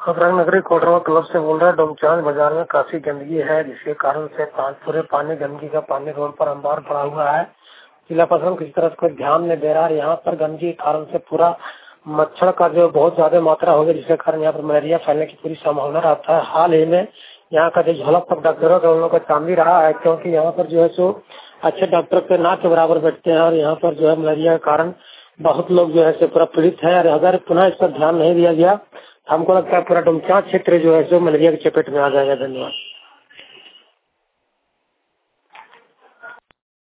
खतरंग नगरी कोटरवा क्लब से बोल रहा है। डोमचांच बाजार में काफी गंदगी है, जिसके कारण से पूरे पानी गंदगी का पानी रोड पर अंबार पड़ा हुआ है। जिला प्रशासन किसी तरह कोई ध्यान नहीं दे रहा है। यहाँ पर गंदगी के कारण से पूरा मच्छर का जो बहुत ज्यादा मात्रा हो गई, जिसके कारण यहाँ पर मलेरिया फैलने की पूरी संभावना रहता है। हाल ही में यहाँ का जो झलक तक डॉक्टरों का उन लोगों का काम भी रहा है, क्योंकि यहाँ पर जो है सो अच्छे डॉक्टर के ना के बराबर बैठते हैं और यहाँ पर जो है मलेरिया के कारण बहुत लोग जो है पूरा पीड़ित है। और अगर पुनः इस पर ध्यान नहीं दिया गया, हमको लगता है पूरा डोमचांच क्षेत्र जो है सो मलेरिया की चपेट में आ जाएगा। धन्यवाद।